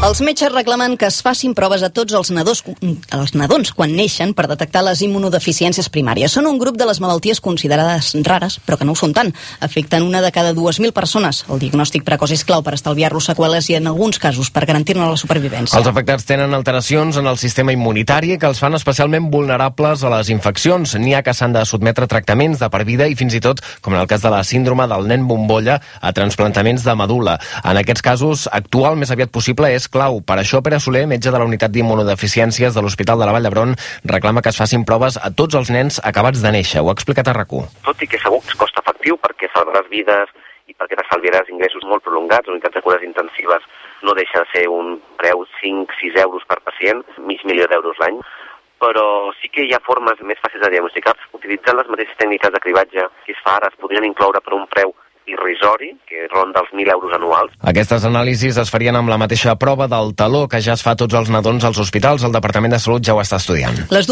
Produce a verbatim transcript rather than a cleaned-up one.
Els metges reclamen que es facin proves a tots els nadons, els nadons quan neixen per detectar les immunodeficiències primàries. Són un grup de les malalties considerades rares, però que no ho són tant. Afecten una de cada dues mil persones. El diagnòstic precoç és clau per estalviar-los seqüeles i, en alguns casos, per garantir-ne la supervivència. Els afectats tenen alteracions en el sistema immunitari que els fan especialment vulnerables a les infeccions. N'hi ha que s'han de sotmetre a tractaments de per vida i fins i tot, com en el cas de la síndrome del nen bombolla, a transplantaments de medul·la. En aquests casos, actuar el més aviat possible és clau. Per això, Pere Soler, metge de la unitat d'immunodeficiències de l'Hospital de la Vall d'Hebron, reclama que es facin proves a tots els nens acabats de néixer. Ho ha explicat a RAC u. Tot i que segur que és cost efectiu perquè salvaràs vides i perquè t'estalviaràs ingressos molt prolongats, unitats de cures intensives no deixa de ser un preu cinc sis euros per pacient, mig milió d'euros l'any, però sí que hi ha formes més fàcils de diagnosticar. Utilitzant les mateixes tècniques de cribatge que es fa ara, es podrien incloure per un preu irrisori, que ronda els mil euros anuals. Aquestes anàlisis es farien amb la mateixa prova del taló que ja es fa a tots els nadons als hospitals. El Departament de Salut ja ho està estudiant. Les